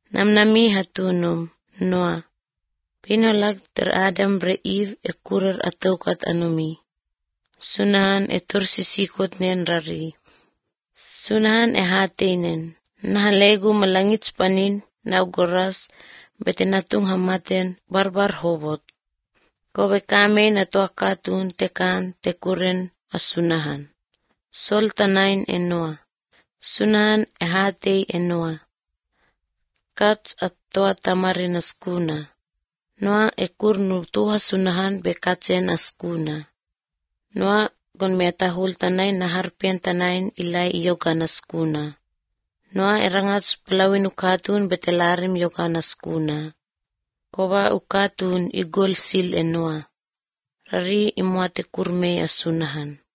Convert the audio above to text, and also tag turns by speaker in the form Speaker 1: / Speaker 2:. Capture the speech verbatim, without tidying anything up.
Speaker 1: Namnami hatunum, Noa. Pinolag ter Adam bre Eve e kurar atokat anumi. Sunahan e torsisikot nen rari. Sunahan e hatenen. Nahalegu malangits panin naugoras betenatung hamaten barbar hobot. Kobe kame na tuakatun tekan tekuren asunahan. Sol tanain e Noa. Sunahan e hatei e Noa. Kats at toa tamarin askuna. Noa e kurnu tuha sunahan bekatsen askuna. Noa gon meatahul tanain na harpian tanain ilai iyogan askuna. Noa erangats pelawin ukatun betelarim yogan askuna. Koba ukatun igol sil e Noa. Rari imuate kurmei asunahan.